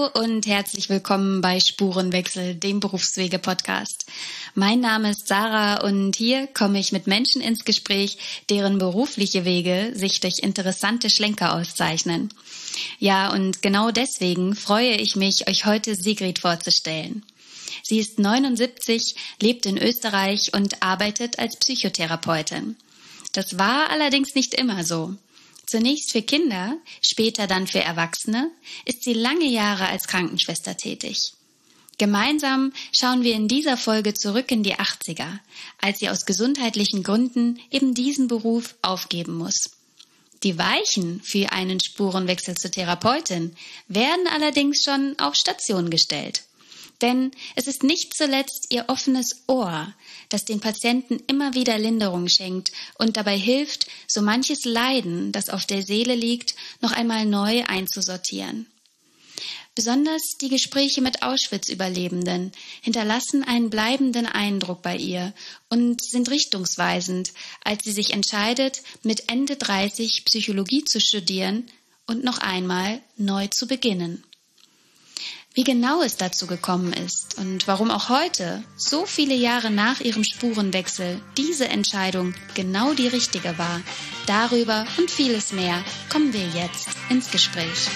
Hallo und herzlich willkommen bei Spurenwechsel, dem Berufswege-Podcast. Mein Name ist Sarah und hier komme ich mit Menschen ins Gespräch, deren berufliche Wege sich durch interessante Schlenker auszeichnen. Ja, und genau deswegen freue ich mich, euch heute Sigrid vorzustellen. Sie ist 79, lebt in Österreich und arbeitet als Psychotherapeutin. Das war allerdings nicht immer so. Zunächst für Kinder, später dann für Erwachsene, ist sie lange Jahre als Krankenschwester tätig. Gemeinsam schauen wir in dieser Folge zurück in die 80er, als sie aus gesundheitlichen Gründen eben diesen Beruf aufgeben muss. Die Weichen für einen Spurenwechsel zur Therapeutin werden allerdings schon auf Station gestellt. Denn es ist nicht zuletzt ihr offenes Ohr, das den Patienten immer wieder Linderung schenkt und dabei hilft, so manches Leiden, das auf der Seele liegt, noch einmal neu einzusortieren. Besonders die Gespräche mit Auschwitz-Überlebenden hinterlassen einen bleibenden Eindruck bei ihr und sind richtungsweisend, als sie sich entscheidet, mit Ende 30 Psychologie zu studieren und noch einmal neu zu beginnen. Wie genau es dazu gekommen ist und warum auch heute, so viele Jahre nach ihrem Spurenwechsel, diese Entscheidung genau die richtige war, darüber und vieles mehr kommen wir jetzt ins Gespräch.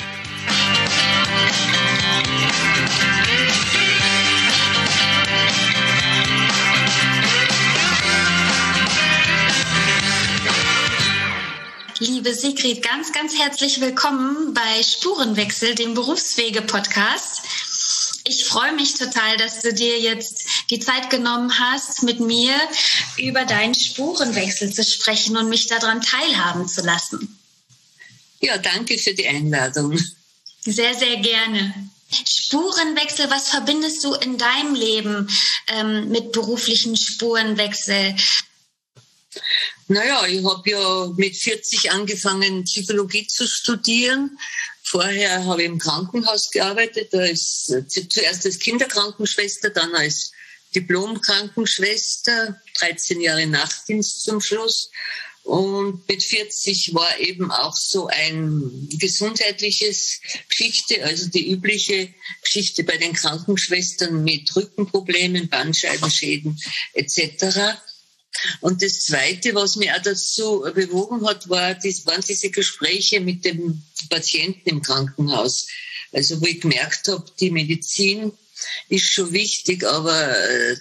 Liebe Sigrid, ganz, ganz herzlich willkommen bei Spurenwechsel, dem Berufswege-Podcast. Ich freue mich total, dass du dir jetzt die Zeit genommen hast, mit mir über deinen Spurenwechsel zu sprechen und mich daran teilhaben zu lassen. Ja, danke für die Einladung. Sehr, sehr gerne. Spurenwechsel, was verbindest du in deinem Leben mit beruflichen Spurenwechsel? Naja, ich habe ja mit 40 angefangen, Psychologie zu studieren. Vorher habe ich im Krankenhaus gearbeitet, zuerst als Kinderkrankenschwester, dann als Diplom-Krankenschwester, 13 Jahre Nachtdienst zum Schluss. Und mit 40 war eben auch so ein gesundheitliches Geschichte, also die übliche Geschichte bei den Krankenschwestern mit Rückenproblemen, Bandscheibenschäden etc. Und das Zweite, was mich auch dazu bewogen hat, waren diese Gespräche mit dem Patienten im Krankenhaus. Also wo ich gemerkt habe, die Medizin ist schon wichtig, aber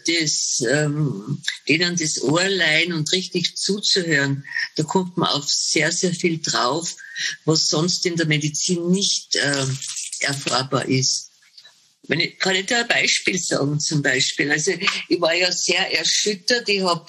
denen das Ohr leihen und richtig zuzuhören, da kommt man auf sehr, sehr viel drauf, was sonst in der Medizin nicht erfahrbar ist. Kann ich da ein Beispiel sagen zum Beispiel? Also ich war ja sehr erschüttert.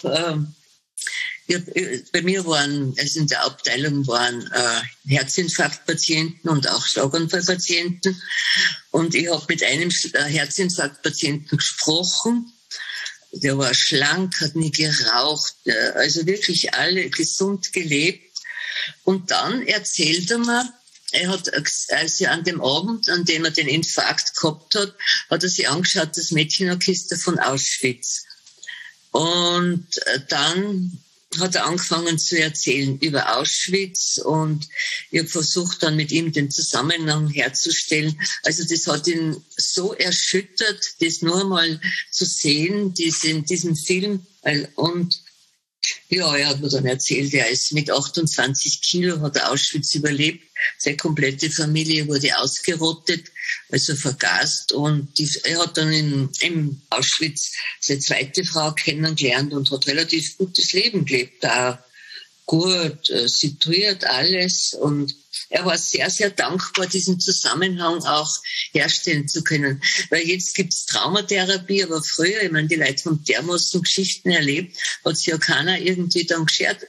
Bei mir waren, also in der Abteilung waren Herzinfarktpatienten und auch Schlaganfallpatienten. Und ich habe mit einem Herzinfarktpatienten gesprochen. Der war schlank, hat nie geraucht, also wirklich alle gesund gelebt. Und dann erzählt er mir, er hat, also an dem Abend, an dem er den Infarkt gehabt hat, hat er sich angeschaut, das Mädchenorchester von Auschwitz. Und dann hat er angefangen zu erzählen über Auschwitz und ich habe versucht, dann mit ihm den Zusammenhang herzustellen. Also das hat ihn so erschüttert, das nur einmal zu sehen, diesen Film. Und ja, er hat mir dann erzählt, er ist mit 28 Kilo, hat er Auschwitz überlebt. Seine komplette Familie wurde ausgerottet, also vergast. Und er hat dann im Auschwitz seine zweite Frau kennengelernt und hat relativ gutes Leben gelebt. Da gut situiert alles. Und er war sehr, sehr dankbar, diesen Zusammenhang auch herstellen zu können. Weil jetzt gibt's Traumatherapie, aber früher, ich meine, die Leute haben dermaßen Geschichten erlebt, hat sich ja keiner irgendwie dann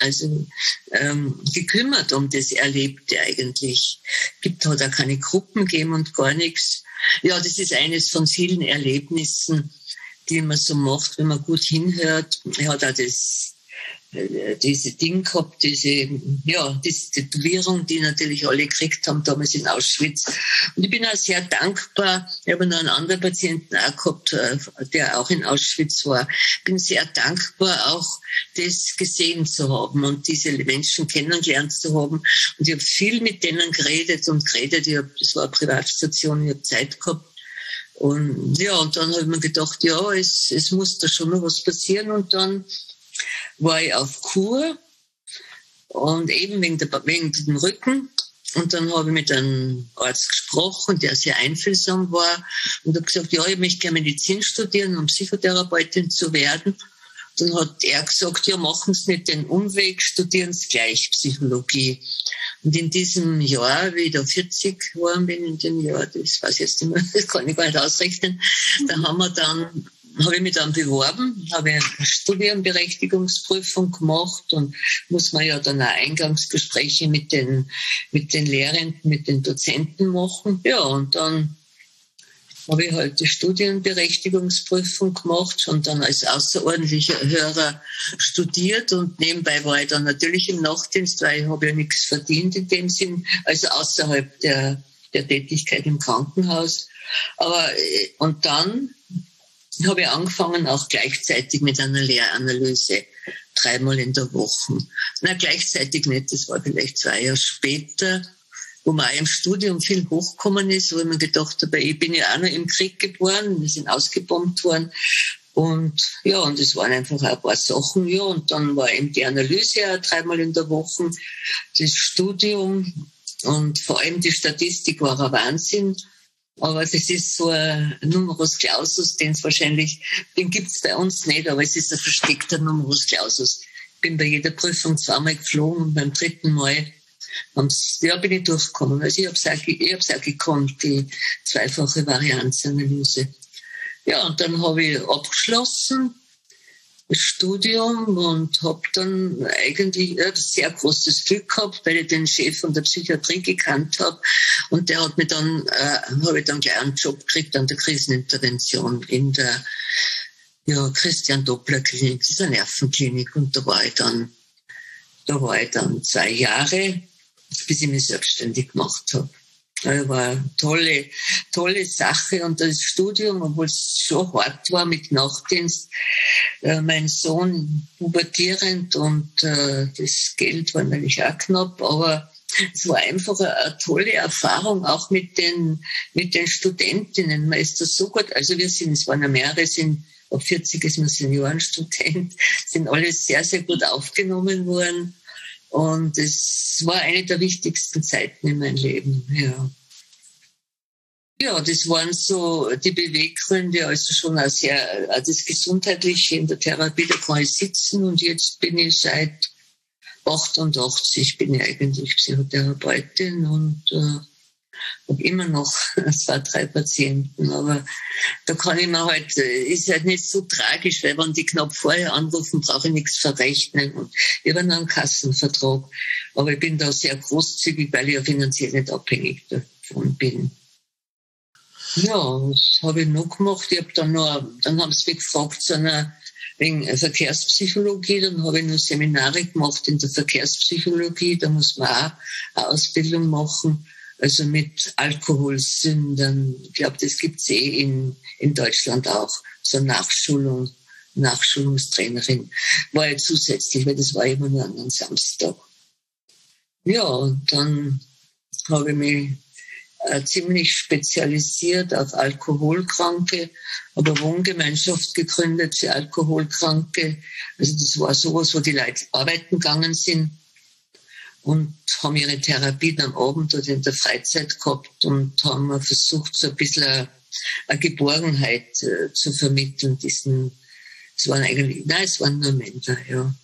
gekümmert um das Erlebte eigentlich. Hat auch keine Gruppen gegeben und gar nichts. Ja, das ist eines von vielen Erlebnissen, die man so macht, wenn man gut hinhört. Er hat auch diese Ding gehabt, diese Tätowierung, die natürlich alle gekriegt haben damals in Auschwitz. Und ich bin auch sehr dankbar. Ich habe noch einen anderen Patienten auch gehabt, der auch in Auschwitz war. Ich bin sehr dankbar, auch das gesehen zu haben und diese Menschen kennengelernt zu haben. Und ich habe viel mit denen geredet. Das war eine Privatstation, ich habe Zeit gehabt. Und ja, und dann habe ich mir gedacht, ja, es muss da schon noch was passieren. Und dann war ich auf Kur und eben wegen dem Rücken. Und dann habe ich mit einem Arzt gesprochen, der sehr einfühlsam war und habe gesagt, ja, ich möchte gerne Medizin studieren, um Psychotherapeutin zu werden. Dann hat er gesagt, ja, machen Sie nicht den Umweg, studieren Sie gleich Psychologie. Und in diesem Jahr, wie ich da 40 geworden bin, in dem Jahr, das weiß ich jetzt nicht mehr, das kann ich gar nicht ausrechnen, da habe ich mich dann beworben, habe eine Studienberechtigungsprüfung gemacht und muss man ja dann auch Eingangsgespräche mit den Lehrenden, mit den Dozenten machen. Ja, und dann habe ich halt die Studienberechtigungsprüfung gemacht, schon dann als außerordentlicher Hörer studiert und nebenbei war ich dann natürlich im Nachtdienst, weil ich habe ja nichts verdient in dem Sinn, also außerhalb der Tätigkeit im Krankenhaus. Und dann habe ich angefangen, auch gleichzeitig mit einer Lehranalyse, 3-mal in der Woche. Na, gleichzeitig nicht, das war vielleicht 2 Jahre später, wo man auch im Studium viel hochgekommen ist, wo ich mir gedacht habe, ich bin ja auch noch im Krieg geboren, wir sind ausgebombt worden. Und ja, und es waren einfach auch ein paar Sachen, ja, und dann war eben die Analyse auch 3-mal in der Woche, das Studium und vor allem die Statistik war ein Wahnsinn. Aber das ist so ein Numerus Clausus, den gibt's bei uns nicht, aber es ist ein versteckter Numerus Clausus. Ich bin bei jeder Prüfung 2-mal geflogen und beim 3. Mal bin ich durchgekommen. Also ich hab's auch gekonnt, die zweifache Varianzanalyse. Ja, und dann habe ich abgeschlossen, das Studium, und habe dann eigentlich ein sehr großes Glück gehabt, weil ich den Chef von der Psychiatrie gekannt habe. Und der hat habe ich dann gleich einen Job gekriegt an der Krisenintervention in der Christian-Doppler-Klinik. Das ist eine Nervenklinik. Und da war ich dann 2 Jahre, bis ich mich selbstständig gemacht habe. Das war eine tolle Sache. Und das Studium, obwohl es schon hart war mit Nachtdienst, mein Sohn pubertierend und das Geld war natürlich auch knapp, aber es war einfach eine tolle Erfahrung, auch mit den Studentinnen. Man ist da so gut, also es waren ja mehrere, ab 40 ist man Seniorenstudent, sind alle sehr, sehr gut aufgenommen worden. Und es war eine der wichtigsten Zeiten in meinem Leben, ja. Ja, das waren so die Beweggründe, also schon auch sehr, das Gesundheitliche in der Therapie, da kann ich sitzen, und jetzt bin ich seit 88 bin ich eigentlich Psychotherapeutin und habe immer noch 2, 3 Patienten, aber da kann ich mir halt, ist halt nicht so tragisch, weil wenn die knapp vorher anrufen, brauche ich nichts verrechnen, und ich habe einen Kassenvertrag, aber ich bin da sehr großzügig, weil ich ja finanziell nicht abhängig davon bin. Ja, was habe ich noch gemacht? Dann haben sie mich gefragt wegen Verkehrspsychologie, dann habe ich noch Seminare gemacht in der Verkehrspsychologie, da muss man auch eine Ausbildung machen, also mit Alkoholsündern. Ich glaube, das gibt's in Deutschland auch, so Nachschulungstrainerin, war ja zusätzlich, weil das war immer nur an einem Samstag. Ja, und dann habe ich mich ziemlich spezialisiert auf Alkoholkranke, aber Wohngemeinschaft gegründet für Alkoholkranke. Also das war sowas, wo die Leute arbeiten gegangen sind und haben ihre Therapien am Abend oder in der Freizeit gehabt und haben versucht, so ein bisschen eine Geborgenheit zu vermitteln. Es waren nur Männer, ja.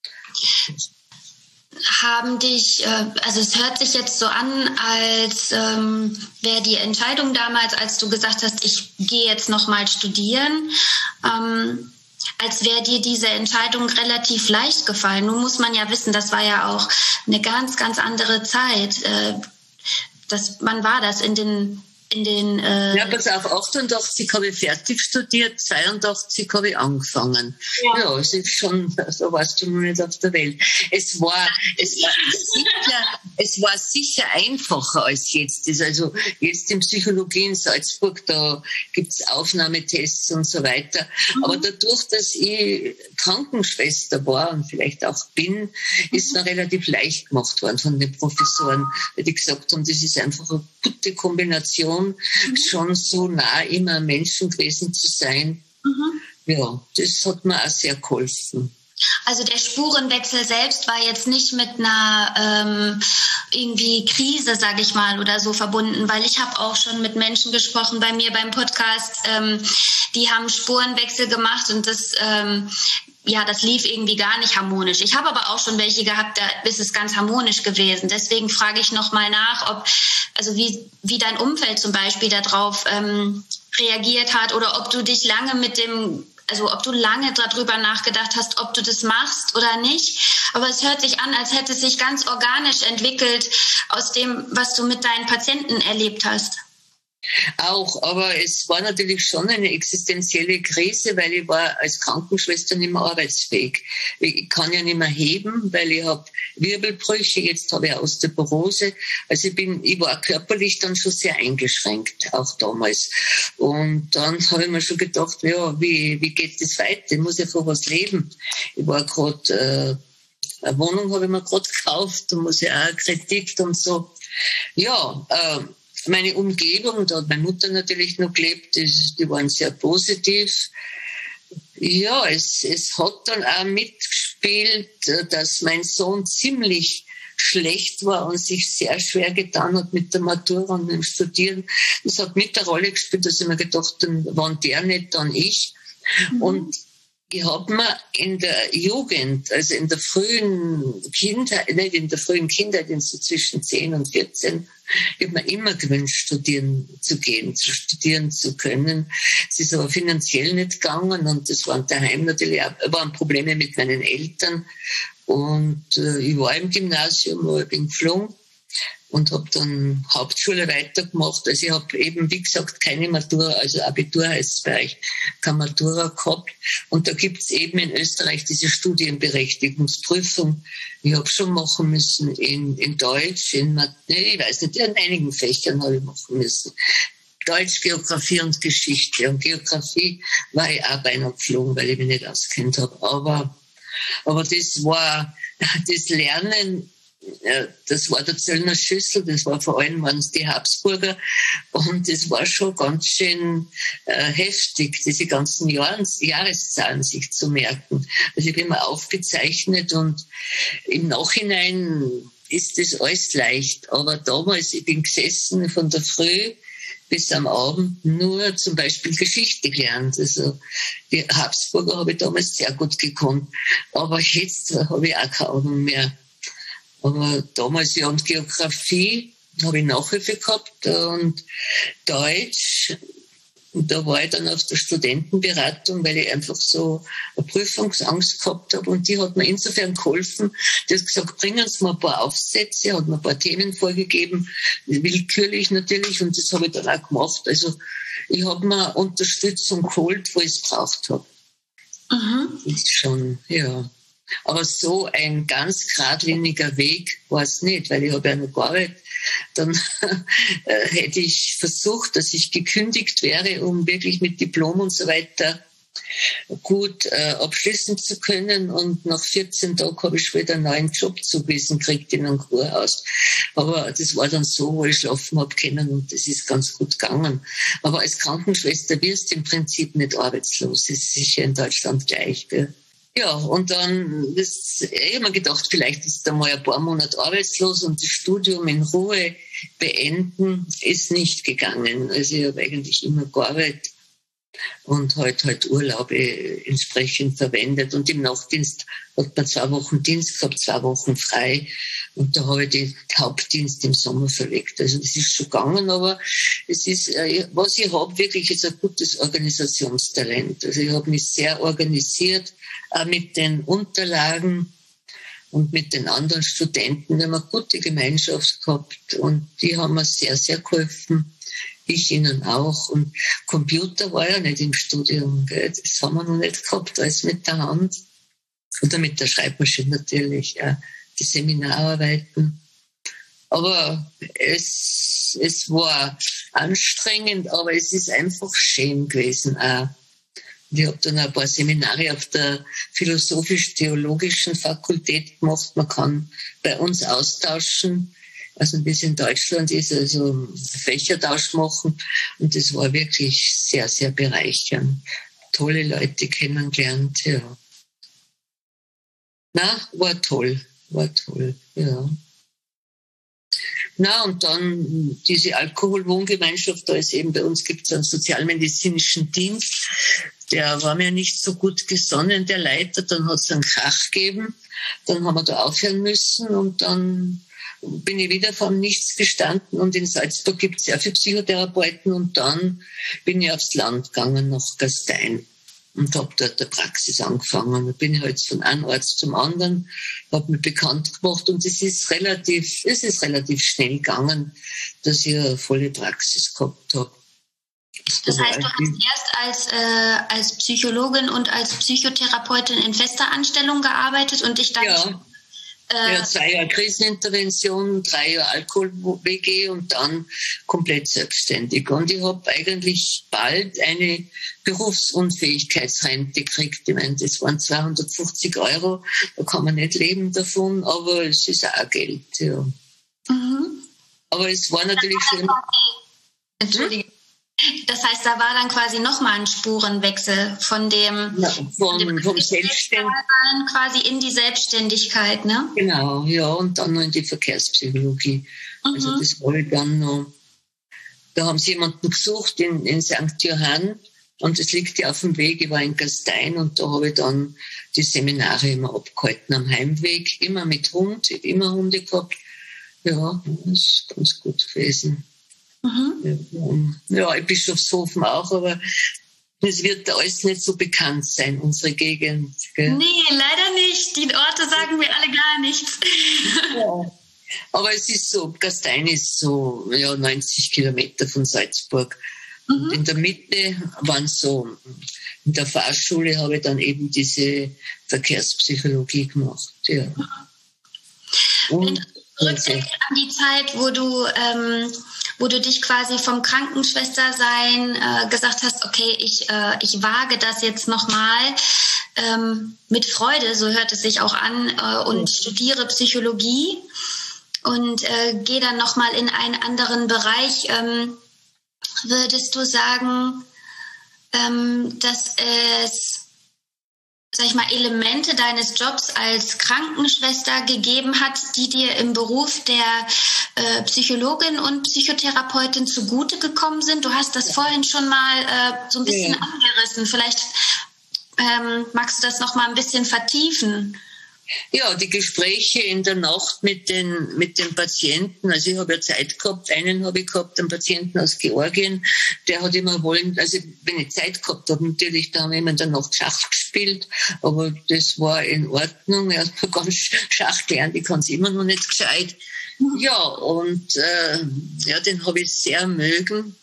Haben dich, also es hört sich jetzt so an, als wäre die Entscheidung damals, als du gesagt hast, ich gehe jetzt nochmal studieren, als wäre dir diese Entscheidung relativ leicht gefallen. Nun muss man ja wissen, das war ja auch eine ganz, ganz andere Zeit. Wann war das? In den in den... Ja, pass auf, 88 habe ich fertig studiert, 82 habe ich angefangen. Ja, es ist schon, so warst du noch nicht auf der Welt. Es war sicher einfacher als jetzt. Also jetzt in Psychologie in Salzburg, da gibt's Aufnahmetests und so weiter. Aber dadurch, dass ich Krankenschwester war und vielleicht auch bin, ist mir relativ leicht gemacht worden von den Professoren, weil die gesagt haben, das ist einfach eine gute Kombination, schon so nah immer am Menschen gewesen zu sein. Ja, das hat mir auch sehr geholfen. Also der Spurenwechsel selbst war jetzt nicht mit einer irgendwie Krise, sage ich mal, oder so verbunden, weil ich habe auch schon mit Menschen gesprochen bei mir beim Podcast, die haben Spurenwechsel gemacht und das lief irgendwie gar nicht harmonisch. Ich habe aber auch schon welche gehabt, da ist es ganz harmonisch gewesen. Deswegen frage ich nochmal nach, wie dein Umfeld zum Beispiel darauf reagiert hat oder ob du dich ob du lange darüber nachgedacht hast, ob du das machst oder nicht. Aber es hört sich an, als hätte es sich ganz organisch entwickelt aus dem, was du mit deinen Patienten erlebt hast. Auch, aber es war natürlich schon eine existenzielle Krise, weil ich war als Krankenschwester nicht mehr arbeitsfähig. Ich kann ja nicht mehr heben, weil ich habe Wirbelbrüche, jetzt habe ich Osteoporose. Also ich war körperlich dann schon sehr eingeschränkt, auch damals. Und dann habe ich mir schon gedacht, ja, wie geht das weiter? Ich muss ja von was leben. Ich war gerade, eine Wohnung habe ich mir gerade gekauft, da muss ich auch Kredit und so. Ja, meine Umgebung, da hat meine Mutter natürlich noch gelebt, die waren sehr positiv. Ja, es hat dann auch mitgespielt, dass mein Sohn ziemlich schlecht war und sich sehr schwer getan hat mit der Matura und dem Studieren. Das hat mit der Rolle gespielt, dass ich mir gedacht habe, wann der nicht, dann ich. Und ich habe mir in der Jugend, also in der frühen Kindheit, in so zwischen 10 und 14, ich habe mir immer gewünscht, studieren zu können. Es ist aber finanziell nicht gegangen und das waren daheim natürlich auch, waren Probleme mit meinen Eltern. Und ich war im Gymnasium, aber ich bin geflogen und habe dann Hauptschule weitergemacht. Also ich habe eben, wie gesagt, keine Matura, also Abitur heißt es bei euch, keine Matura gehabt. Und da gibt's eben in Österreich diese Studienberechtigungsprüfung. Ich habe schon machen müssen in Deutsch, ich weiß nicht, in einigen Fächern habe ich machen müssen. Deutsch, Geografie und Geschichte. Und Geografie war ich auch beinahe geflogen, weil ich mich nicht auskennt habe. Aber das war das Lernen, das war der Zöllner Schüssel, das war vor allem waren es die Habsburger und das war schon ganz schön heftig, diese ganzen Jahreszahlen sich zu merken. Also ich habe immer aufgezeichnet und im Nachhinein ist das alles leicht. Aber damals, ich bin gesessen von der Früh bis am Abend nur zum Beispiel Geschichte gelernt. Also die Habsburger habe ich damals sehr gut gekonnt, aber jetzt habe ich auch keine Ahnung mehr. Aber damals ja und Geografie habe ich Nachhilfe gehabt und Deutsch. Und da war ich dann auf der Studentenberatung, weil ich einfach so eine Prüfungsangst gehabt habe. Und die hat mir insofern geholfen. Die hat gesagt, bringen Sie mir ein paar Aufsätze, hat mir ein paar Themen vorgegeben, willkürlich natürlich. Und das habe ich dann auch gemacht. Also ich habe mir Unterstützung geholt, wo ich es braucht habe. Das ist schon, ja. Aber so ein ganz geradliniger Weg war es nicht, weil ich habe ja noch gearbeitet. Dann hätte ich versucht, dass ich gekündigt wäre, um wirklich mit Diplom und so weiter gut abschließen zu können. Und nach 14 Tagen habe ich schon wieder einen neuen Job zugewiesen gekriegt in einem Kurhaus. Aber das war dann so, wo ich schlafen habe können und das ist ganz gut gegangen. Aber als Krankenschwester wirst du im Prinzip nicht arbeitslos. Das ist sicher in Deutschland gleich, gell? Ja, und dann, ich habe mir gedacht, vielleicht ist da mal ein paar Monate arbeitslos und das Studium in Ruhe beenden, ist nicht gegangen. Also ich habe eigentlich immer gearbeitet und halt Urlaube entsprechend verwendet. Und im Nachtdienst hat man 2 Wochen Dienst gehabt, 2 Wochen frei. Und da habe ich den Hauptdienst im Sommer verlegt. Also das ist schon gegangen, aber es ist, was ich habe, wirklich ist ein gutes Organisationstalent. Also ich habe mich sehr organisiert, auch mit den Unterlagen und mit den anderen Studenten. Wir haben eine gute Gemeinschaft gehabt und die haben mir sehr, sehr geholfen. Ich ihnen auch. Und Computer war ja nicht im Studium, gell? Das haben wir noch nicht gehabt, alles mit der Hand. Oder mit der Schreibmaschine natürlich, ja. Die Seminararbeiten. Aber es war anstrengend, aber es ist einfach schön gewesen auch. Ich habe dann ein paar Seminare auf der philosophisch-theologischen Fakultät gemacht. Man kann bei uns austauschen, also wie es in Deutschland ist, also Fächertausch machen. Und das war wirklich sehr, sehr bereichernd. Tolle Leute kennengelernt, ja. Na, war toll, ja. Na, und dann diese Alkoholwohngemeinschaft, da ist eben bei uns gibt es einen sozialmedizinischen Dienst, der war mir nicht so gut gesonnen, der Leiter, dann hat es einen Krach gegeben, dann haben wir da aufhören müssen und dann bin ich wieder vom Nichts gestanden und in Salzburg gibt es sehr viele Psychotherapeuten und dann bin ich aufs Land gegangen nach Gastein. Und habe dort der Praxis angefangen. Da bin ich halt von einem Arzt zum anderen, habe mich bekannt gemacht und es ist relativ schnell gegangen, dass ich eine volle Praxis gehabt habe. Das heißt, du hast erst als Psychologin und als Psychotherapeutin in fester Anstellung gearbeitet und dich dann... Ja, 2 Jahre Krisenintervention, 3 Jahre Alkohol-WG und dann komplett selbstständig. Und ich habe eigentlich bald eine Berufsunfähigkeitsrente gekriegt. Ich meine, das waren 250 €, da kann man nicht leben davon, aber es ist auch Geld, ja. Mhm. Aber es war natürlich schon... Entschuldige. Das heißt, da war dann quasi nochmal ein Spurenwechsel vom Selbstständigen quasi in die Selbstständigkeit, ne? Genau, ja, und dann noch in die Verkehrspsychologie. Mhm. Also das war ich dann noch, da haben sie jemanden gesucht in St. Johann und es liegt ja auf dem Weg, ich war in Gastein und da habe ich dann die Seminare immer abgehalten am Heimweg, immer mit Hund, ich habe immer Hunde gehabt. Ja, das ist ganz gut gewesen. Mhm. Ja, in Bischofshofen auch, aber es wird da alles nicht so bekannt sein, unsere Gegend. Gell? Nee, leider nicht. Die Orte sagen mir alle gar nichts. Ja. Aber es ist so, Gastein ist so 90 Kilometer von Salzburg. Mhm. Und in der Mitte waren so, in der Fahrschule habe ich dann eben diese Verkehrspsychologie gemacht. Ja. Wenn du zurückdenkst an die Zeit, wo du dich quasi vom Krankenschwestersein gesagt hast, okay, ich wage das jetzt nochmal mit Freude, so hört es sich auch an, und studiere Psychologie und gehe dann nochmal in einen anderen Bereich. Würdest du sagen, dass es, sag ich mal, Elemente deines Jobs als Krankenschwester gegeben hat, die dir im Beruf der Psychologin und Psychotherapeutin zugute gekommen sind? Du hast das vorhin schon mal so ein bisschen angerissen. Vielleicht magst du das noch mal ein bisschen vertiefen. Ja, die Gespräche in der Nacht mit den Patienten, also ich habe ja Zeit gehabt, einen habe ich gehabt, einen Patienten aus Georgien, der hat immer wollen, also wenn ich Zeit gehabt habe, natürlich, da haben wir immer in der Nacht Schach gespielt, aber das war in Ordnung, er hat ganz Schach gelernt, ich kann es immer noch nicht gescheit. Ja, und den habe ich sehr mögen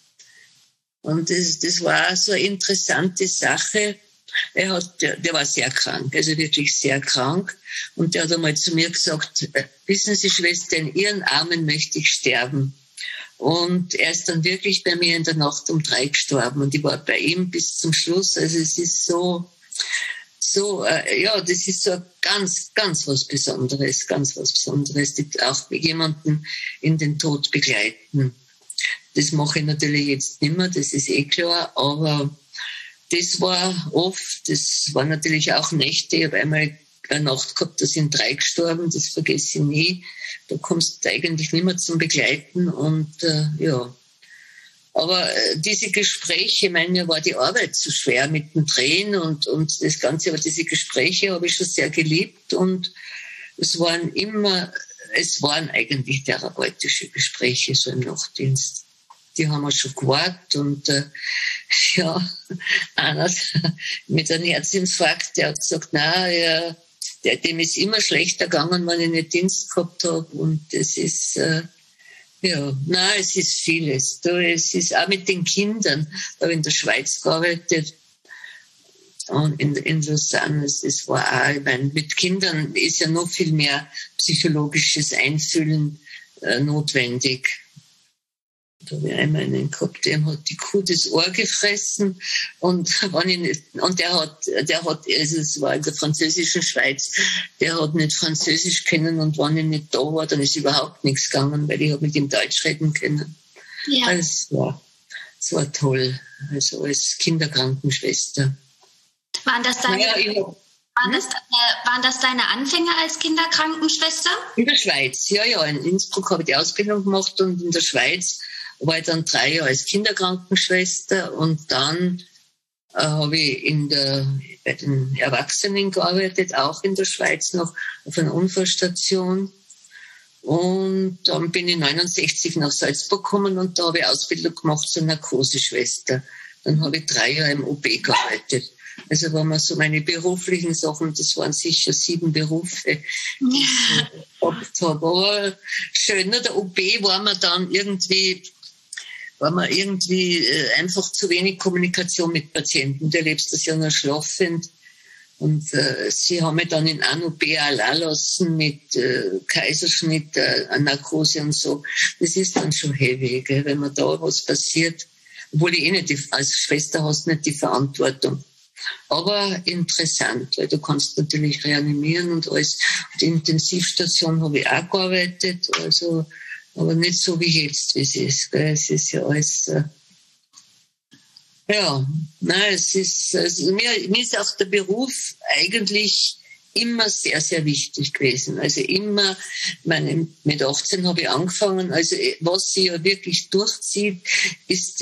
und das war so eine interessante Sache. Der war sehr krank, also wirklich sehr krank. Und der hat einmal zu mir gesagt, wissen Sie, Schwester, in Ihren Armen möchte ich sterben. Und er ist dann wirklich bei mir in der Nacht um 3 gestorben. Und ich war bei ihm bis zum Schluss. Also es ist das ist so ganz, ganz was Besonderes, auch jemanden in den Tod begleiten. Das mache ich natürlich jetzt nicht mehr, das ist klar, aber das war natürlich auch Nächte. Ich habe einmal eine Nacht gehabt, da sind 3 gestorben, das vergesse ich nie. Da kommst du eigentlich nicht mehr zum Begleiten und Aber diese Gespräche, ich meine, mir war die Arbeit zu schwer mit dem Drehen und das Ganze, aber diese Gespräche habe ich schon sehr geliebt und es waren eigentlich therapeutische Gespräche so im Nachtdienst. Die haben wir schon gewartet und einer mit einem Herzinfarkt, der hat gesagt, dem ist immer schlechter gegangen, wenn ich nicht Dienst gehabt habe und das ist Ja, nein, es ist vieles. Es ist auch mit den Kindern. Da habe ich in der Schweiz gearbeitet und in Lausanne. Es war auch, ich meine, mit Kindern ist ja noch viel mehr psychologisches Einfühlen notwendig. Da habe ich einmal einen gehabt, dem hat die Kuh das Ohr gefressen und der hat, also es war in der französischen Schweiz, der hat nicht Französisch können und wenn ich nicht da war, dann ist überhaupt nichts gegangen, weil ich habe mit ihm Deutsch reden können. Ja. Also es war toll, also als Kinderkrankenschwester. Waren das deine Anfänge als Kinderkrankenschwester? In der Schweiz, ja. In Innsbruck habe ich die Ausbildung gemacht und in der Schweiz war ich dann 3 Jahre als Kinderkrankenschwester und dann habe ich bei den Erwachsenen gearbeitet, auch in der Schweiz noch auf einer Unfallstation. Und dann bin ich 69 nach Salzburg gekommen und da habe ich Ausbildung gemacht zur Narkoseschwester. Dann habe ich 3 Jahre im OP gearbeitet. Also wenn man so meine beruflichen Sachen, das waren sicher 7 Berufe, die ich gehabt habe. Aber schön, nur der OP war mir irgendwie einfach zu wenig Kommunikation mit Patienten. Du erlebst das ja nur schlafend. Und sie haben mich dann in einem OP allein lassen mit Kaiserschnitt, Narkose und so. Das ist dann schon heavy, gell, wenn man da was passiert. Obwohl ich nicht, als Schwester hast du nicht die Verantwortung. Aber interessant, weil du kannst natürlich reanimieren und alles. Auf der Intensivstation habe ich auch gearbeitet, also, aber nicht so wie jetzt, wie es ist. Gell. Es ist ja alles, mir ist auch der Beruf eigentlich immer sehr, sehr wichtig gewesen. Also immer, mit 18 habe ich angefangen, also was sie ja wirklich durchzieht, ist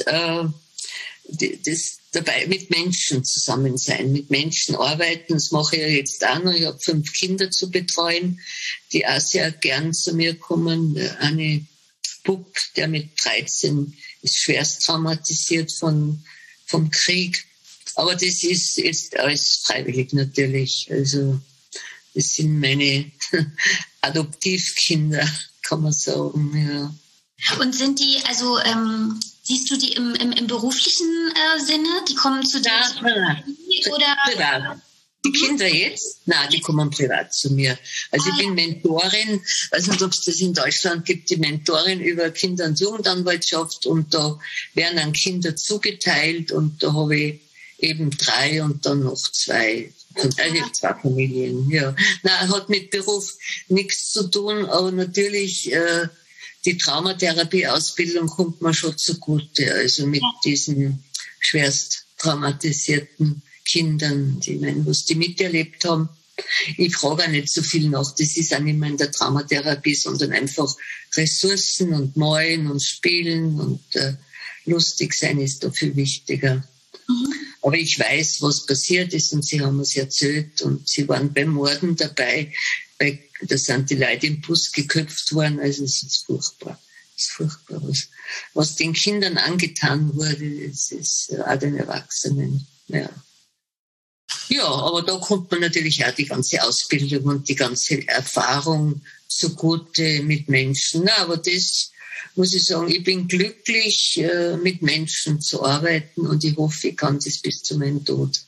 das dabei mit Menschen zusammen sein, mit Menschen arbeiten. Das mache ich ja jetzt auch noch. Ich habe 5 Kinder zu betreuen, die auch sehr gern zu mir kommen. Eine Bub, der mit 13 ist schwerst traumatisiert vom Krieg. Aber das ist jetzt alles freiwillig natürlich. Also das sind meine Adoptivkinder, kann man sagen, ja. Und sind die, also siehst du die im beruflichen Sinne? Die kommen zu dir? Oder? Privat. Die Kinder jetzt? Nein, die kommen privat zu mir. Also ich bin Mentorin, ich weiß nicht, ob es das in Deutschland gibt, die Mentorin über Kinder- und Jugendanwaltschaft und da werden dann Kinder zugeteilt und da habe ich eben 3 und dann noch 2. Ich habe 2 Familien, ja. Nein, hat mit Beruf nichts zu tun, aber natürlich die Traumatherapie-Ausbildung kommt mir schon zugute, also mit diesen schwerst traumatisierten Kindern, was die miterlebt haben. Ich frage auch nicht so viel nach, das ist auch nicht mehr in der Traumatherapie, sondern einfach Ressourcen und Malen und Spielen und lustig sein ist da viel wichtiger. Mhm. Aber ich weiß, was passiert ist und sie haben es erzählt und sie waren beim Morden dabei, weil da sind die Leute im Bus geköpft worden, also es ist furchtbar. Es ist furchtbar, was den Kindern angetan wurde, es ist auch den Erwachsenen, ja. Ja, aber da kommt man natürlich auch die ganze Ausbildung und die ganze Erfahrung zugute mit Menschen. Na, aber das muss ich sagen, ich bin glücklich, mit Menschen zu arbeiten und ich hoffe, ich kann das bis zu meinem Tod.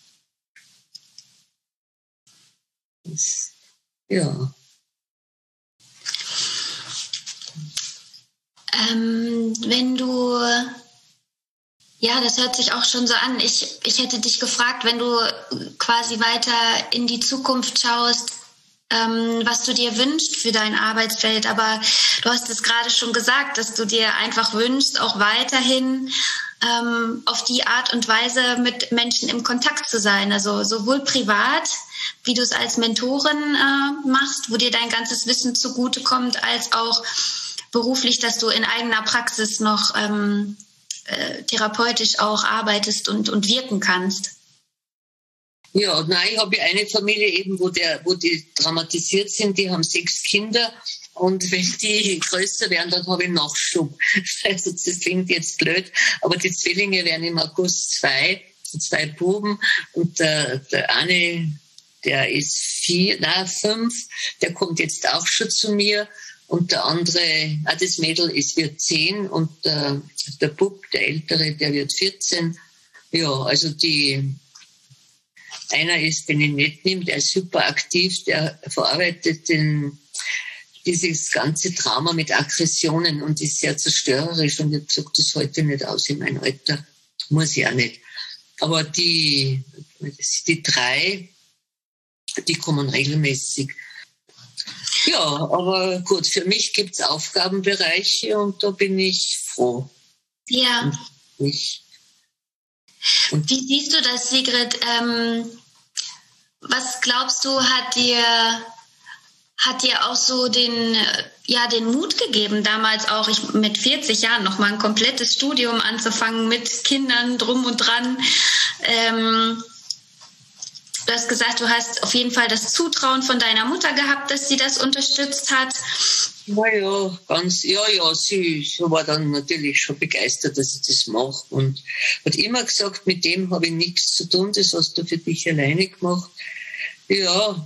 Ja. Wenn du, ja, das hört sich auch schon so an. Ich hätte dich gefragt, wenn du quasi weiter in die Zukunft schaust, was du dir wünschst für dein Arbeitsfeld. Aber du hast es gerade schon gesagt, dass du dir einfach wünschst, auch weiterhin auf die Art und Weise mit Menschen im Kontakt zu sein. Also sowohl privat, wie du es als Mentorin machst, wo dir dein ganzes Wissen zugutekommt, als auch beruflich, dass du in eigener Praxis noch therapeutisch auch arbeitest und wirken kannst. Ja, nein, ich habe eine Familie eben, wo die traumatisiert sind, die haben 6 Kinder und wenn die größer werden, dann habe ich Nachschub. Also das klingt jetzt blöd, aber die Zwillinge werden im August 2 Buben und der eine, der ist 5, der kommt jetzt auch schon zu mir Und der andere, das Mädel wird 10 und der Bub, der Ältere, der wird 14. Ja, also einer ist, den ich nicht nehme, der ist hyperaktiv, der verarbeitet dieses ganze Trauma mit Aggressionen und ist sehr zerstörerisch. Und ich habe gesagt, das halte ich nicht aus in meinem Alter. Muss ich auch nicht. Aber die 3, die kommen regelmäßig. Ja, aber gut, für mich gibt es Aufgabenbereiche und da bin ich froh. Ja. Wie siehst du das, Sigrid? Was glaubst du, hat dir auch so den Mut gegeben, damals auch mit 40 Jahren noch mal ein komplettes Studium anzufangen mit Kindern drum und dran? Du hast gesagt, du hast auf jeden Fall das Zutrauen von deiner Mutter gehabt, dass sie das unterstützt hat. Sie war dann natürlich schon begeistert, dass ich das mache und hat immer gesagt, mit dem habe ich nichts zu tun, das hast du für dich alleine gemacht. Ja,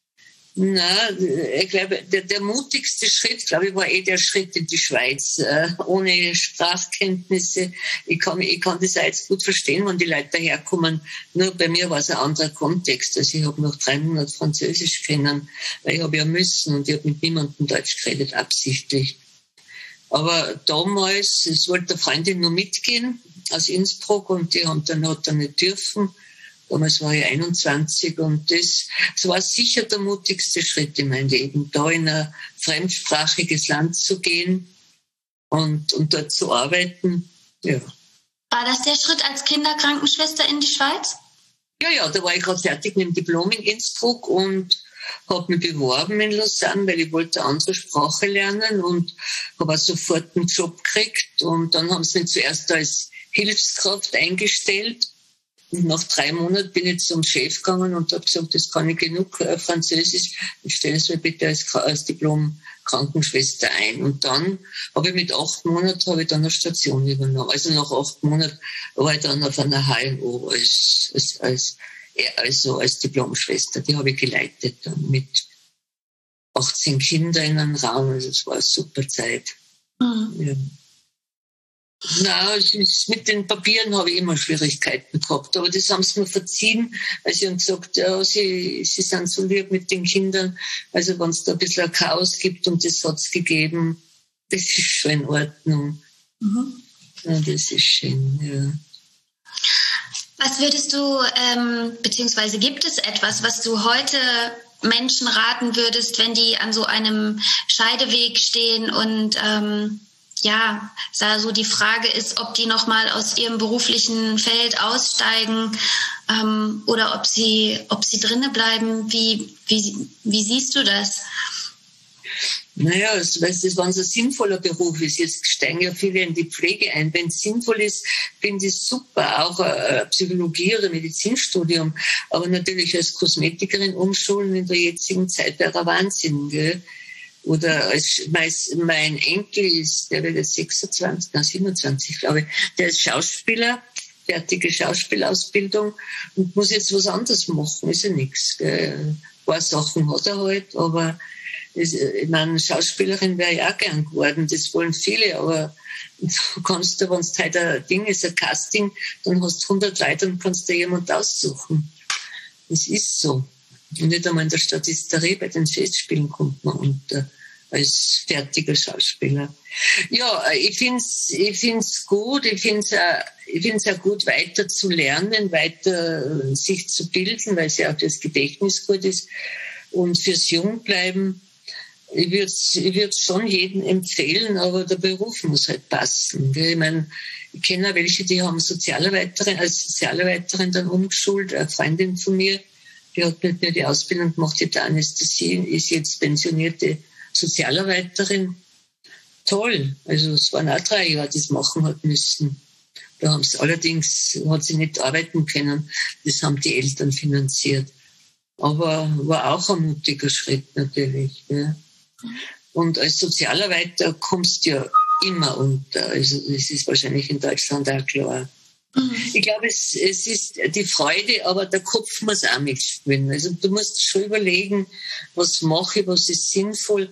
ich glaube, der mutigste Schritt, glaube ich, war der Schritt in die Schweiz, ohne Sprachkenntnisse. Ich kann das auch jetzt gut verstehen, wenn die Leute daherkommen. Nur bei mir war es ein anderer Kontext. Also ich habe noch 3 Monate Französisch kennen, weil ich habe ja müssen und ich habe mit niemandem Deutsch geredet, absichtlich. Aber damals, es wollte eine Freundin nur mitgehen aus Innsbruck und die hat dann nicht dürfen. Damals war ich 21 und das war sicher der mutigste Schritt in meinem Leben, da in ein fremdsprachiges Land zu gehen und dort zu arbeiten. Ja. War das der Schritt als Kinderkrankenschwester in die Schweiz? Ja, da war ich gerade fertig mit dem Diplom in Innsbruck und habe mich beworben in Lausanne, weil ich wollte eine andere Sprache lernen und habe auch sofort einen Job gekriegt. Und dann haben sie mich zuerst als Hilfskraft eingestellt. Und nach 3 Monaten bin ich zum Chef gegangen und habe gesagt, das kann ich genug Französisch. Stellen Sie mich bitte als Diplom-Krankenschwester ein. Und dann habe ich mit 8 Monaten eine Station übernommen. Also nach 8 Monaten war ich dann auf einer HNO als Diplomschwester. Die habe ich geleitet dann mit 18 Kindern in einem Raum. Also es war eine super Zeit. Mhm. Ja. Mit den Papieren habe ich immer Schwierigkeiten gehabt, aber das haben sie mir verziehen, weil sie haben gesagt, ja, sie sind so lieb mit den Kindern, also wenn es da ein bisschen ein Chaos gibt und das hat es gegeben, das ist schon in Ordnung. Mhm. Ja, das ist schön, ja. Was würdest du, beziehungsweise gibt es etwas, was du heute Menschen raten würdest, wenn die an so einem Scheideweg stehen und so die Frage ist, ob die nochmal aus ihrem beruflichen Feld aussteigen oder ob sie drinnen bleiben. Wie siehst du das? Naja, wenn es ein sinnvoller Beruf ist, jetzt steigen ja viele in die Pflege ein. Wenn es sinnvoll ist, finde ich es super, auch Psychologie oder Medizinstudium. Aber natürlich als Kosmetikerin umschulen in der jetzigen Zeit wäre ein Wahnsinn, gell? Oder mein Enkel der wird jetzt 27, glaube ich, der ist Schauspieler, fertige Schauspielausbildung und muss jetzt was anderes machen, ist ja nichts. Ein paar Sachen hat er halt, aber ich meine, Schauspielerin wäre ja auch gern geworden, das wollen viele, aber du kannst wenn es heute ein Ding ist, ein Casting, dann hast du 100 Leute und kannst dir jemand aussuchen. Das ist so. Und nicht einmal in der Statisterie, bei den Festspielen kommt man unter als fertiger Schauspieler. Ja, ich find's gut, ich find's auch gut, weiter zu lernen, weiter sich zu bilden, weil es ja auch das Gedächtnis gut ist und fürs Jungbleiben. Ich würd's schon jedem empfehlen, aber der Beruf muss halt passen. Ich meine, ich kenne auch welche, die haben als Sozialarbeiterin dann umgeschult, eine Freundin von mir, die hat mit mir die Ausbildung gemacht, die Anästhesie, ist jetzt pensionierte Sozialarbeiterin. Toll. Also es waren auch 3 Jahre, die es machen hat müssen. Da hat sie nicht arbeiten können. Das haben die Eltern finanziert. Aber war auch ein mutiger Schritt natürlich. Ja. Und als Sozialarbeiter kommst du ja immer unter. Also das ist wahrscheinlich in Deutschland auch klar. Ich glaube, es ist die Freude, aber der Kopf muss auch mitspielen. Also du musst schon überlegen, was mache ich, was ist sinnvoll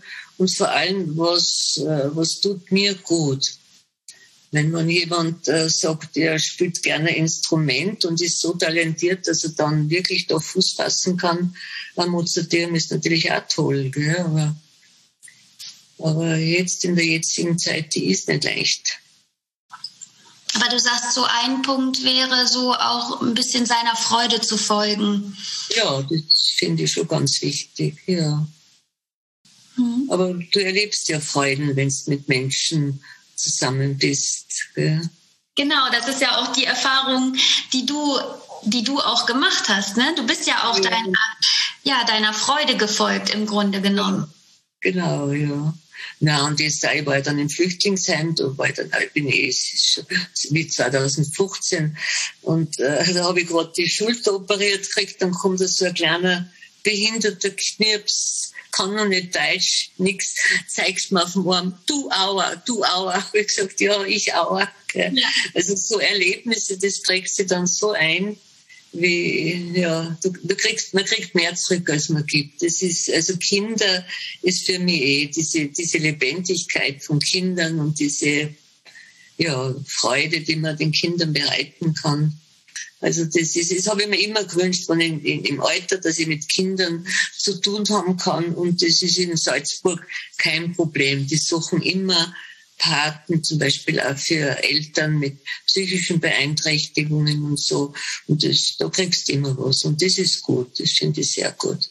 und vor allem, was tut mir gut. Wenn jemand sagt, er spielt gerne ein Instrument und ist so talentiert, dass er dann wirklich da Fuß fassen kann, ein Mozarteum ist natürlich auch toll. Gell? Aber jetzt in der jetzigen Zeit, die ist nicht leicht. Aber du sagst, so ein Punkt wäre so auch ein bisschen seiner Freude zu folgen. Ja, das finde ich schon ganz wichtig, ja. Aber du erlebst ja Freuden, wenn du mit Menschen zusammen bist. Gell? Genau, das ist ja auch die Erfahrung, die du auch gemacht hast. Ne? Du bist ja auch deiner Freude gefolgt im Grunde genommen. Genau, ja. Na, und jetzt ich war dann im Flüchtlingsheim, bin ich wie 2015 und da habe ich gerade die Schulter operiert gekriegt, dann kommt da so ein kleiner behinderter Knirps, kann noch nicht Deutsch, nix, zeigst mir auf dem Arm, du Aua. Ich habe gesagt, ja, ich Aua. Ja. Also so Erlebnisse, das trägt sich dann so ein, wie, ja, man kriegt mehr zurück, als man gibt. Das ist, also Kinder ist für mich diese Lebendigkeit von Kindern und diese, ja, Freude, die man den Kindern bereiten kann. Also das habe ich mir immer gewünscht, im Alter, dass ich mit Kindern zu tun haben kann. Und das ist in Salzburg kein Problem. Die suchen immer Paten, zum Beispiel auch für Eltern mit psychischen Beeinträchtigungen und so. Und da kriegst du immer was. Und das ist gut. Das finde ich sehr gut.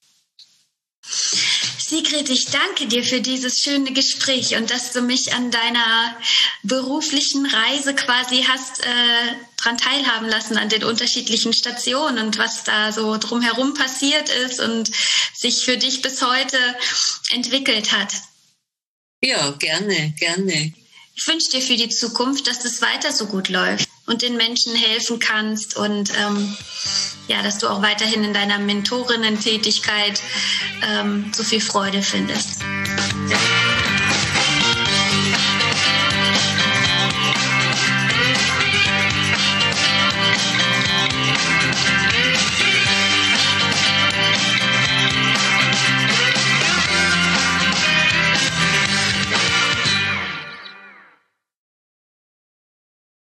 Sigrid, ich danke dir für dieses schöne Gespräch und dass du mich an deiner beruflichen Reise quasi hast dran teilhaben lassen, an den unterschiedlichen Stationen und was da so drumherum passiert ist und sich für dich bis heute entwickelt hat. Ja, gerne. Ich wünsche dir für die Zukunft, dass es weiter so gut läuft und den Menschen helfen kannst und dass du auch weiterhin in deiner Mentorinnen-Tätigkeit so viel Freude findest.